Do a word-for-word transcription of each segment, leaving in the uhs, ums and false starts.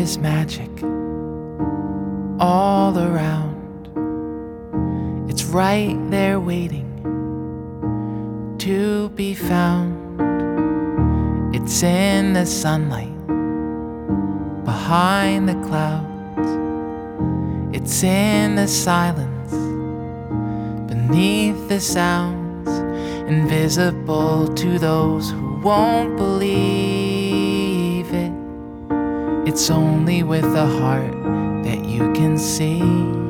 is magic all around. It's right there waiting to be found. It's in the sunlight behind the clouds. It's in the silence beneath the sounds, invisible to those who won't believe it. It's only with a heart that you can see.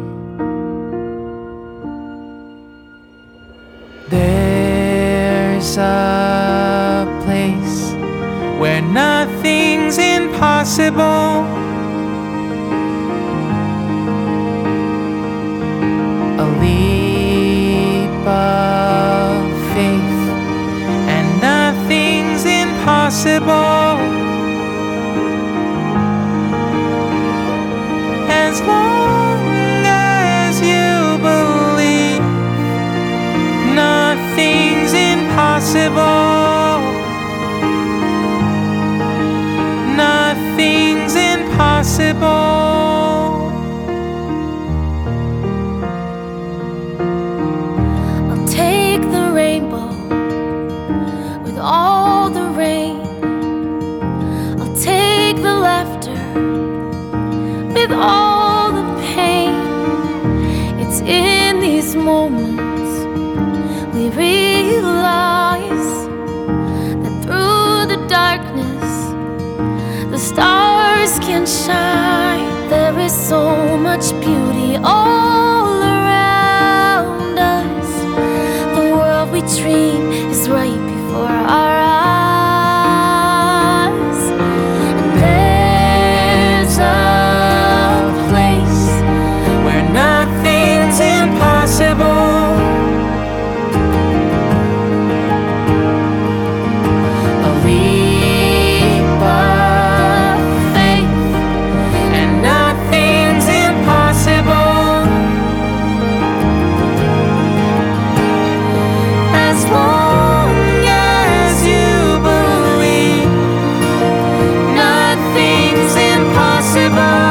There's a place where nothing's impossible. A leap of faith and nothing's impossible. As long as you believe, nothing's impossible. Nothing's impossible. I'll take the rainbow with all the rain. I'll take the laughter with all the pain. It's in these moments we realize that through the darkness the stars can shine. There is so much beauty all around us. The world we dream is right before our eyes. And there's a place where nothing's impossible. A leap of faith and nothing's impossible. As long as you believe, nothing's impossible.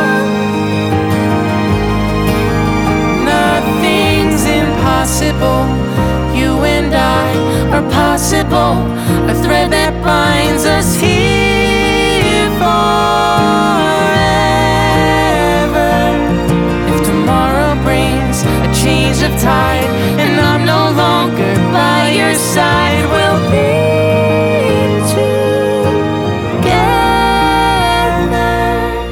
Nothing's impossible. You and I are possible, a thread that binds us here forever. If tomorrow brings a change of tide and I'm no longer by your side, we'll be together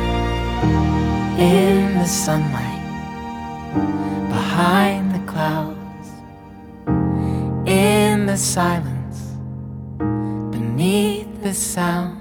in the sunlight behind the clouds, in the silence beneath the sound.